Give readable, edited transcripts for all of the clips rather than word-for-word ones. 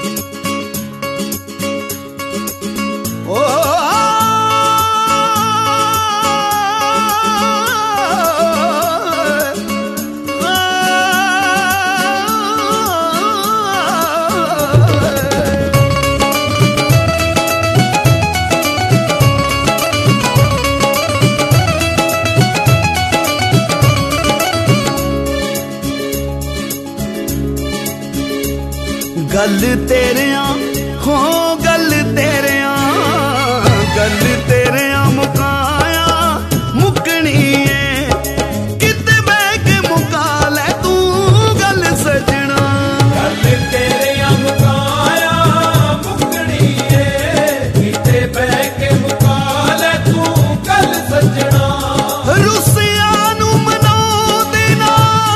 गल तेरिया हो गल तेरिया मुकाया मुकनी है किते बह के मुका ले तू गल सजना। गल तेरिया मुकाया मुकनी है किते बह के मुका ले तू गल सजना। रुसिया नू मना देना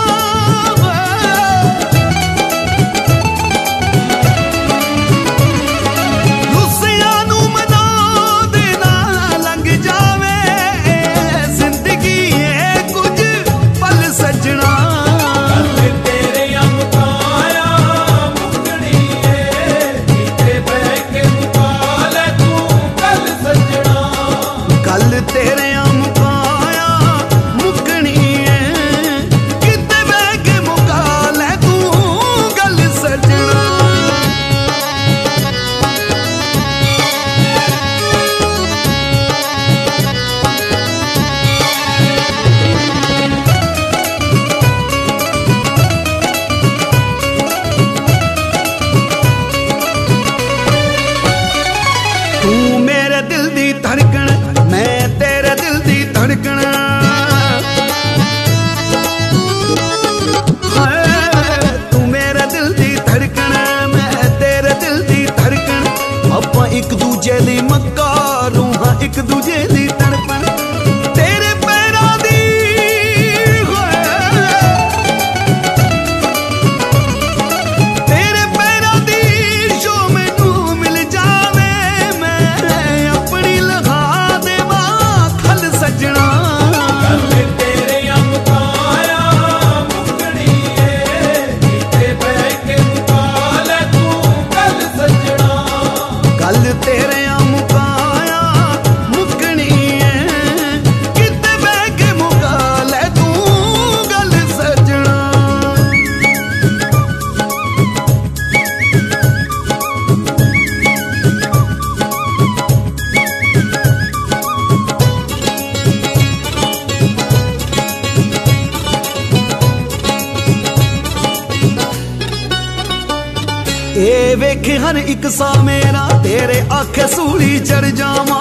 धड़कन मैं तेरे दिल दी धड़कन तू मेरे दिल दी धड़कन मैं तेरे दिल दी धड़कन आपां एक दूजे दी मकारू हां एक दूजे दी तड़पन तेरे पैरां दी तेरे पैरां दी जो मैनू मिल जावे सजना। गल तेरिया मुकाया मुकनी है किते बह के मुका ले तू गल सजना। गल तेरिया मुकाया मुकनी है किते बह के मुका ले तू गल सजना। ए वेखे हर एक सा मेरा तेरे आखे सूली चढ़ जावा।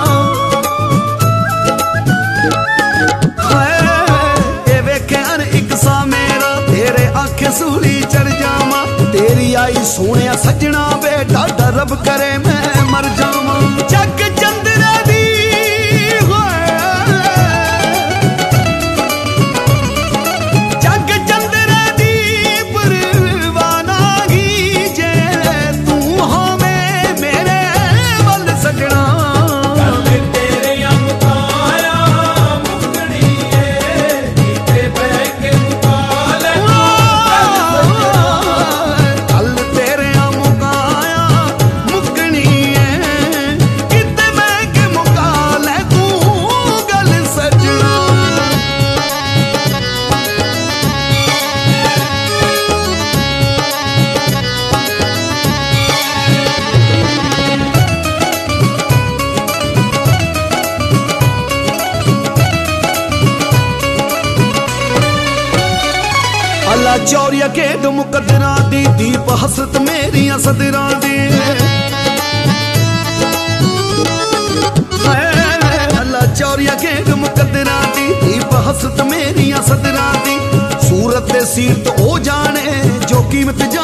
ए वेखे हर एक सा मेरा तेरे आखे सूली चढ़ जावा। तेरी आई सोने सजना बेटा रब करे मैं मर जावा। जग चंद्रा दी चौरिया खेड मुकदरा दी दीप हसरत मेरिया सदरा दी। अल्लाह चौरिया खेड मुकदरा दी दीप हसरत मेरिया सदरा दी। सूरत सीरत ओ जाने जो कीमत